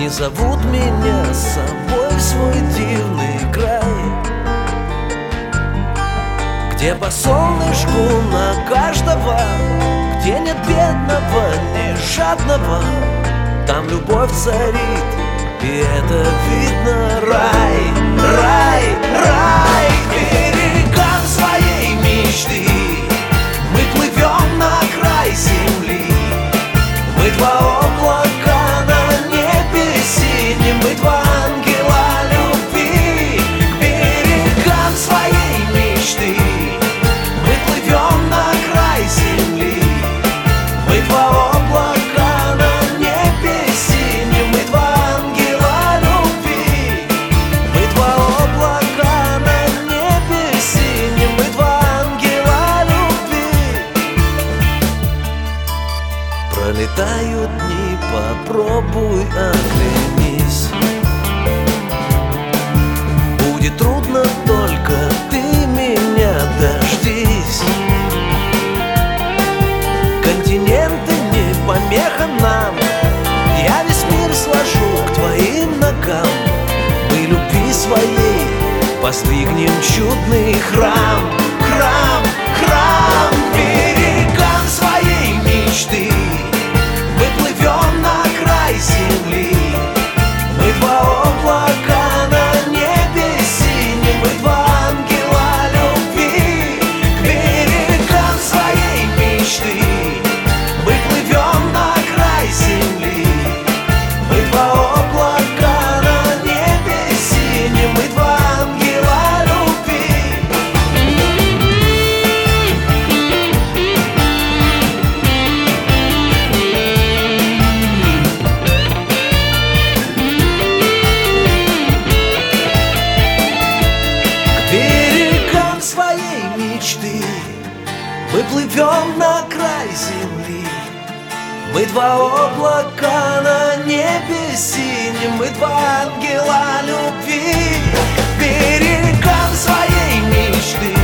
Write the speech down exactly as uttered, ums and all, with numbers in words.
Они зовут меня с собой в свой дивный край, где по солнышку на каждого, где нет бедного, не жадного. Там любовь царит, и это видно. Рай, рай, рай. К берегам своей мечты мы плывем на край земли. Мы два облака на небе синем, мы два ангела любви. К берегам своей мечты мы плывем на край земли. Мы два облака на небе синем, мы два ангела любви. Мы два облака на небе синем, мы два ангела любви. Пролетают дни, попробуй оглянись. Будет трудно, только ты меня дождись. Континенты не помеха нам, я весь мир сложу к твоим ногам. Мы любви своей воздвигнем чудный храм. Храм, храм. К берегам своей мечты мы плывем на край земли. Мы два облака на небе синем, мы два ангела любви. К берегам своей мечты мы плывем на край земли. Мы два облака на небе синем, мы два ангела любви. К берегам своей мечты мы плывем на край земли. Мы два облака на небе синем, мы два ангела любви. К берегам своей мечты